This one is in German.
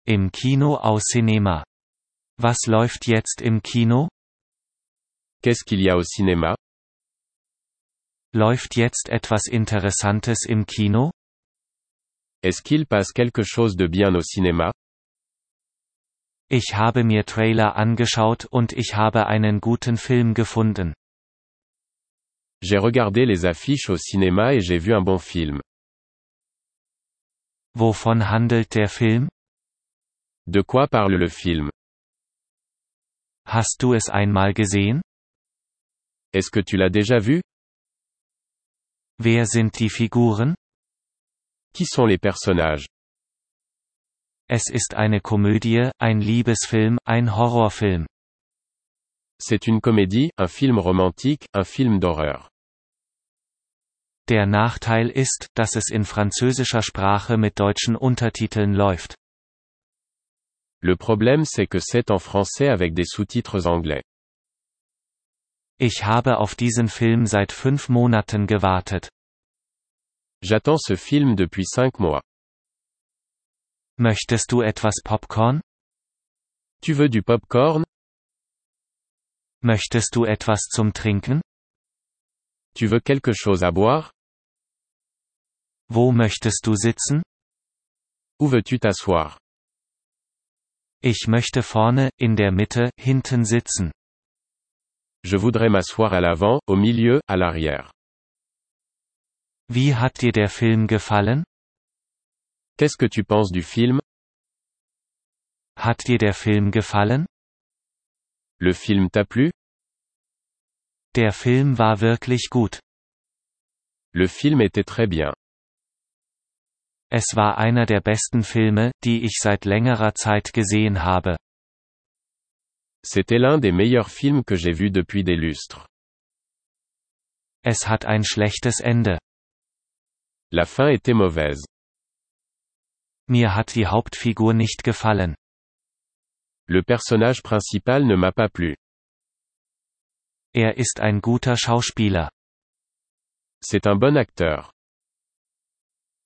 Im Kino au cinéma. Was läuft jetzt im Kino? Qu'est-ce qu'il y a au cinéma? Läuft jetzt etwas Interessantes im Kino? Est-ce qu'il passe quelque chose de bien au cinéma? Ich habe mir Trailer angeschaut und ich habe einen guten Film gefunden. J'ai regardé les affiches au cinéma et j'ai vu un bon film. Wovon handelt der Film? De quoi parle le film? Hast du es einmal gesehen? Est-ce que tu l'as déjà vu? Wer sind die Figuren? Qui sont les personnages? Es ist eine Komödie, ein Liebesfilm, ein Horrorfilm. C'est une comédie, un film romantique, un film d'horreur. Der Nachteil ist, dass es in französischer Sprache mit deutschen Untertiteln läuft. Le problème c'est que c'est en français avec des sous-titres anglais. Ich habe auf diesen Film seit 5 Monaten gewartet. J'attends ce film depuis 5 mois. Möchtest du etwas Popcorn? Tu veux du popcorn? Möchtest du etwas zum Trinken? Tu veux quelque chose à boire? Wo möchtest du sitzen? Où veux-tu t'asseoir? Ich möchte vorne, in der Mitte, hinten sitzen. Je voudrais m'asseoir à l'avant, au milieu, à l'arrière. Wie hat dir der Film gefallen? Qu'est-ce que tu penses du film? Hat dir der Film gefallen? Le film t'a plu? Der Film war wirklich gut. Le film était très bien. Es war einer der besten Filme, die ich seit längerer Zeit gesehen habe. C'était l'un des meilleurs films que j'ai vus depuis des lustres. Es hat ein schlechtes Ende. La fin était mauvaise. Mir hat die Hauptfigur nicht gefallen. Le personnage principal ne m'a pas plu. Er ist ein guter Schauspieler. C'est un bon acteur.